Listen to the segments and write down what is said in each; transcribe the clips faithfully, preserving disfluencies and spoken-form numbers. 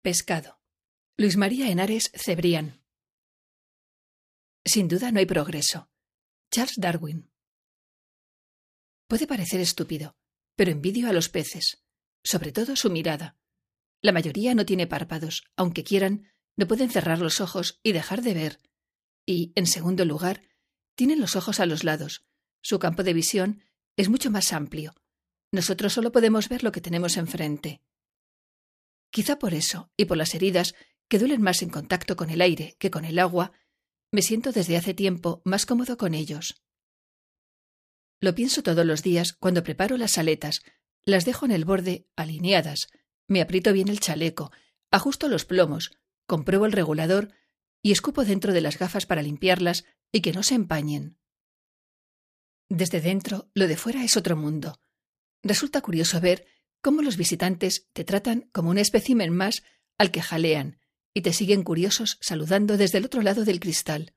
Pescado. Luis María Henares Cebrián. Sin duda no hay progreso. Charles Darwin. Puede parecer estúpido, pero envidio a los peces, sobre todo su mirada. La mayoría no tiene párpados, aunque quieran, no pueden cerrar los ojos y dejar de ver. Y, en segundo lugar, tienen los ojos a los lados. Su campo de visión es mucho más amplio. Nosotros solo podemos ver lo que tenemos enfrente. Quizá por eso, y por las heridas, que duelen más en contacto con el aire que con el agua, me siento desde hace tiempo más cómodo con ellos. Lo pienso todos los días cuando preparo las aletas, las dejo en el borde alineadas, me aprieto bien el chaleco, ajusto los plomos, compruebo el regulador y escupo dentro de las gafas para limpiarlas y que no se empañen. Desde dentro, lo de fuera es otro mundo. Resulta curioso ver cómo los visitantes te tratan como un espécimen más al que jalean y te siguen curiosos saludando desde el otro lado del cristal.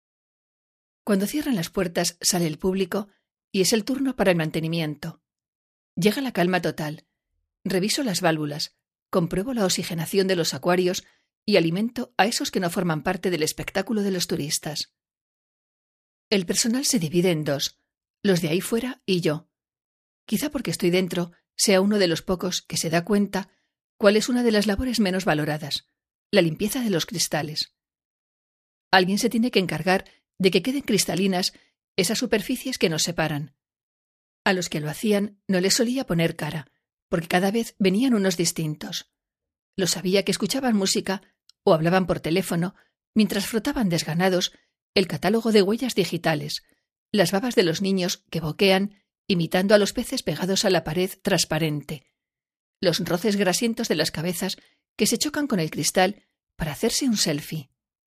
Cuando cierran las puertas sale el público y es el turno para el mantenimiento. Llega la calma total. Reviso las válvulas, compruebo la oxigenación de los acuarios y alimento a esos que no forman parte del espectáculo de los turistas. El personal se divide en dos, los de ahí fuera y yo. Quizá porque estoy dentro sea uno de los pocos que se da cuenta cuál es una de las labores menos valoradas, la limpieza de los cristales. Alguien se tiene que encargar de que queden cristalinas esas superficies que nos separan. A los que lo hacían no les solía poner cara, porque cada vez venían unos distintos. Lo sabía que escuchaban música o hablaban por teléfono mientras frotaban desganados el catálogo de huellas digitales, las babas de los niños que boquean imitando a los peces pegados a la pared transparente, los roces grasientos de las cabezas que se chocan con el cristal para hacerse un selfie.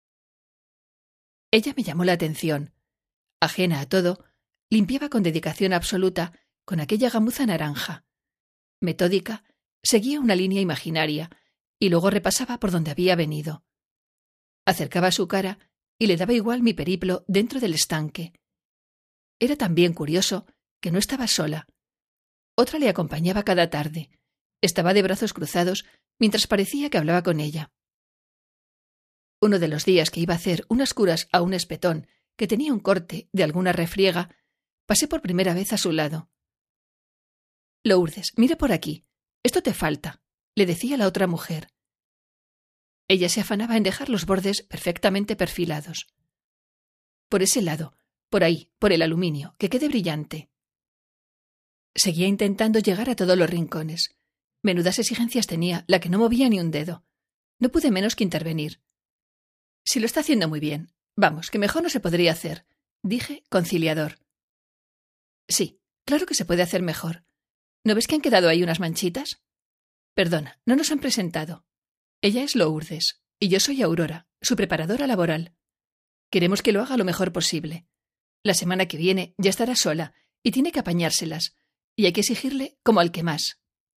Ella me llamó la atención. Ajena a todo, limpiaba con dedicación absoluta con aquella gamuza naranja. Metódica, seguía una línea imaginaria y luego repasaba por donde había venido. Acercaba su cara y le daba igual mi periplo dentro del estanque. Era también curioso que no estaba sola. Otra le acompañaba cada tarde. Estaba de brazos cruzados mientras parecía que hablaba con ella. Uno de los días que iba a hacer unas curas a un espetón que tenía un corte de alguna refriega, pasé por primera vez a su lado. Lourdes, mira por aquí. Esto te falta, le decía la otra mujer. Ella se afanaba en dejar los bordes perfectamente perfilados. Por ese lado, por ahí, por el aluminio, que quede brillante. Seguía intentando llegar a todos los rincones. Menudas exigencias tenía la que no movía ni un dedo. No pude menos que intervenir. Si lo está haciendo muy bien. Vamos, que mejor no se podría hacer, dije conciliador. Sí, claro que se puede hacer mejor. ¿No ves que han quedado ahí unas manchitas? Perdona, no nos han presentado. Ella es Lourdes y yo soy Aurora, su preparadora laboral. Queremos que lo haga lo mejor posible. La semana que viene ya estará sola y tiene que apañárselas, y hay que exigirle como al que más.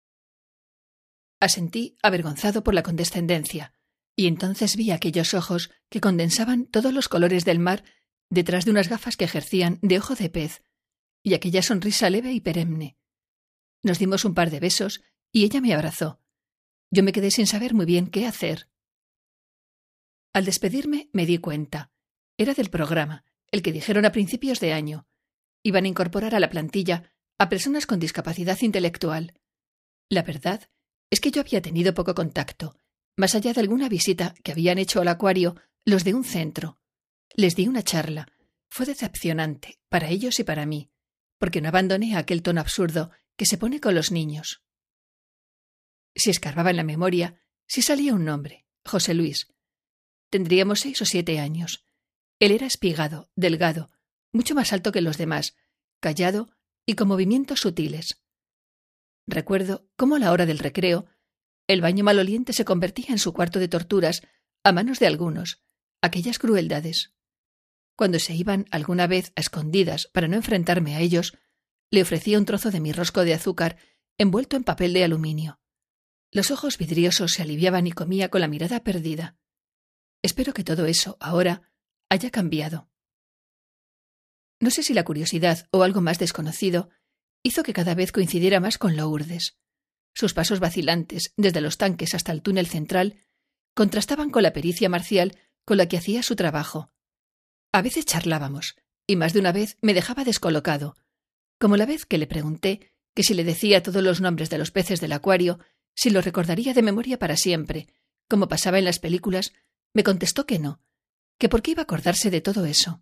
Asentí, avergonzado por la condescendencia, y entonces vi aquellos ojos que condensaban todos los colores del mar detrás de unas gafas que ejercían de ojo de pez, y aquella sonrisa leve y perenne. Nos dimos un par de besos y ella me abrazó. Yo me quedé sin saber muy bien qué hacer. Al despedirme me di cuenta. Era del programa, el que dijeron a principios de año. Iban a incorporar a la plantilla a personas con discapacidad intelectual. La verdad es que yo había tenido poco contacto, más allá de alguna visita que habían hecho al acuario los de un centro. Les di una charla. Fue decepcionante, para ellos y para mí, porque no abandoné aquel tono absurdo que se pone con los niños. Si escarbaba en la memoria, sí salía un nombre, José Luis. Tendríamos seis o siete años. Él era espigado, delgado, mucho más alto que los demás, callado y con movimientos sutiles. Recuerdo cómo a la hora del recreo el baño maloliente se convertía en su cuarto de torturas a manos de algunos, aquellas crueldades. Cuando se iban alguna vez a escondidas para no enfrentarme a ellos, le ofrecía un trozo de mi rosco de azúcar envuelto en papel de aluminio. Los ojos vidriosos se aliviaban y comía con la mirada perdida. Espero que todo eso, ahora, haya cambiado. No sé si la curiosidad o algo más desconocido hizo que cada vez coincidiera más con Lourdes. sus pasos vacilantes desde los tanques hasta el túnel central, contrastaban con la pericia marcial con la que hacía su trabajo. A veces charlábamos, y más de una vez me dejaba descolocado, como la vez que le pregunté que si le decía todos los nombres de los peces del acuario, si los recordaría de memoria para siempre, como pasaba en las películas, me contestó que no, que por qué iba a acordarse de todo eso.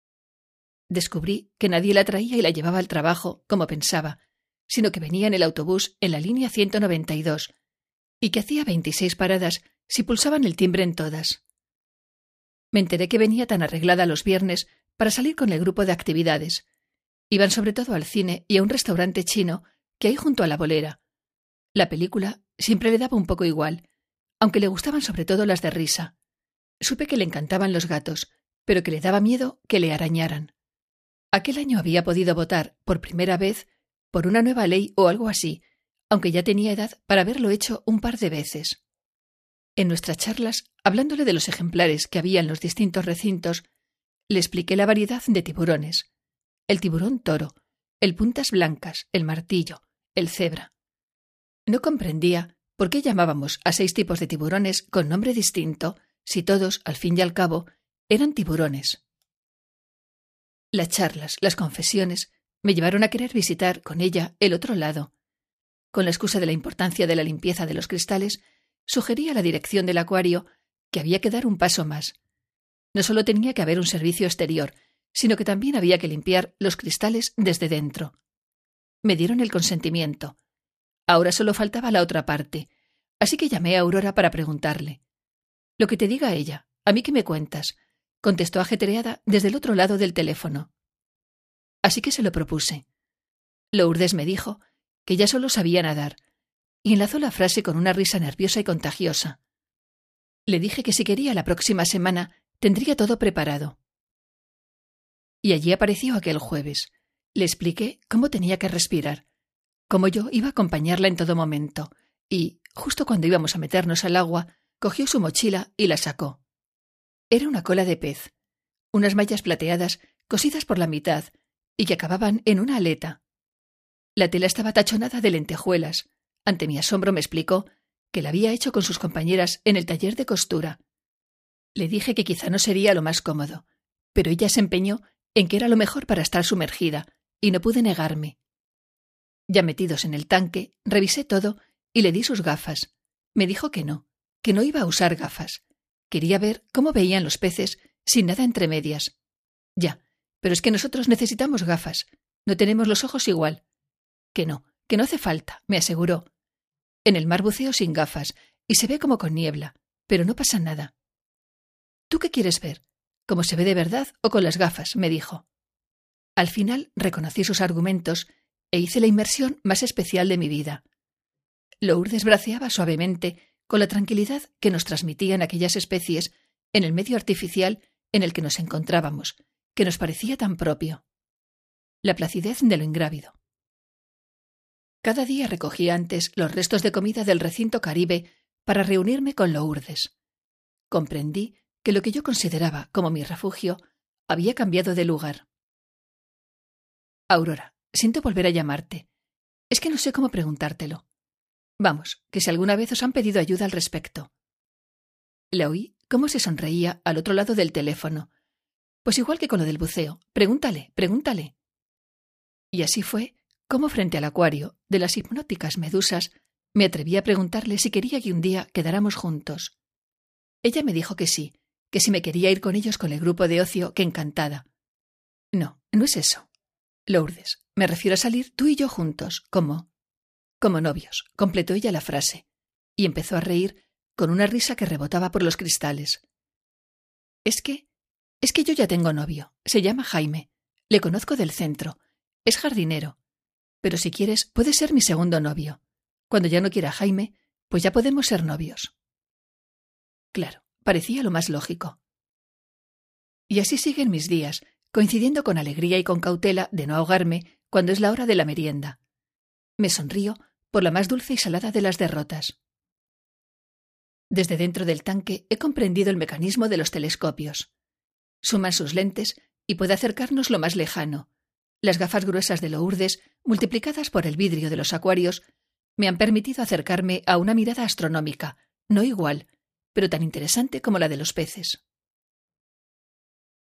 Descubrí que nadie la traía y la llevaba al trabajo, como pensaba, sino que venía en el autobús en la línea ciento noventa y dos, y que hacía veintiséis paradas si pulsaban el timbre en todas. Me enteré que venía tan arreglada los viernes para salir con el grupo de actividades. Iban sobre todo al cine y a un restaurante chino que hay junto a la bolera. La película siempre le daba un poco igual, aunque le gustaban sobre todo las de risa. Supe que le encantaban los gatos, pero que le daba miedo que le arañaran. Aquel año había podido votar, por primera vez, por una nueva ley o algo así, aunque ya tenía edad para haberlo hecho un par de veces. En nuestras charlas, hablándole de los ejemplares que había en los distintos recintos, le expliqué la variedad de tiburones. El tiburón toro, el puntas blancas, el martillo, el cebra. No comprendía por qué llamábamos a seis tipos de tiburones con nombre distinto, si todos, al fin y al cabo, eran tiburones. Las charlas, las confesiones, me llevaron a querer visitar con ella el otro lado. Con la excusa de la importancia de la limpieza de los cristales, sugerí a la dirección del acuario que había que dar un paso más. No solo tenía que haber un servicio exterior, sino que también había que limpiar los cristales desde dentro. Me dieron el consentimiento. Ahora solo faltaba la otra parte, así que llamé a Aurora para preguntarle. «Lo que te diga ella, ¿a mí qué me cuentas?», contestó ajetreada desde el otro lado del teléfono. Así que se lo propuse. Lourdes me dijo que ya solo sabía nadar, y enlazó la frase con una risa nerviosa y contagiosa. Le dije que si quería la próxima semana tendría todo preparado. Y allí apareció aquel jueves. Le expliqué cómo tenía que respirar, cómo yo iba a acompañarla en todo momento, y, justo cuando íbamos a meternos al agua, cogió su mochila y la sacó. Era una cola de pez, unas mallas plateadas cosidas por la mitad y que acababan en una aleta. La tela estaba tachonada de lentejuelas. Ante mi asombro me explicó que la había hecho con sus compañeras en el taller de costura. Le dije que quizá no sería lo más cómodo, pero ella se empeñó en que era lo mejor para estar sumergida, y no pude negarme. Ya metidos en el tanque, revisé todo y le di sus gafas. Me dijo que no, que no iba a usar gafas. Quería ver cómo veían los peces sin nada entre medias. Ya, pero es que nosotros necesitamos gafas. No tenemos los ojos igual. Que no, que no hace falta, me aseguró. En el mar buceo sin gafas y se ve como con niebla, pero no pasa nada. ¿Tú qué quieres ver? ¿Cómo se ve de verdad o con las gafas?, me dijo. Al final reconocí sus argumentos e hice la inmersión más especial de mi vida. Lourdes braceaba suavemente con la tranquilidad que nos transmitían aquellas especies en el medio artificial en el que nos encontrábamos, que nos parecía tan propio. La placidez de lo ingrávido. Cada día recogía antes los restos de comida del recinto Caribe para reunirme con Lourdes. Comprendí que lo que yo consideraba como mi refugio había cambiado de lugar. Aurora, siento volver a llamarte. Es que no sé cómo preguntártelo. Vamos, que si alguna vez os han pedido ayuda al respecto. La oí cómo se sonreía al otro lado del teléfono. Pues igual que con lo del buceo. Pregúntale, pregúntale. Y así fue como frente al acuario de las hipnóticas medusas me atreví a preguntarle si quería que un día quedáramos juntos. Ella me dijo que sí, que si me quería ir con ellos con el grupo de ocio, que encantada. No, no es eso. Lourdes, me refiero a salir tú y yo juntos, como... como novios, completó ella la frase, y empezó a reír con una risa que rebotaba por los cristales. Es que... es que yo ya tengo novio, se llama Jaime, le conozco del centro, es jardinero, pero si quieres puede ser mi segundo novio. Cuando ya no quiera Jaime, pues ya podemos ser novios. Claro, parecía lo más lógico. Y así siguen mis días, coincidiendo con alegría y con cautela de no ahogarme cuando es la hora de la merienda. Me sonrío por la más dulce y salada de las derrotas. Desde dentro del tanque he comprendido el mecanismo de los telescopios. Suman sus lentes y puede acercarnos lo más lejano. Las gafas gruesas de Lourdes, multiplicadas por el vidrio de los acuarios, Me han permitido acercarme a una mirada astronómica, no igual, pero tan interesante como la de los peces.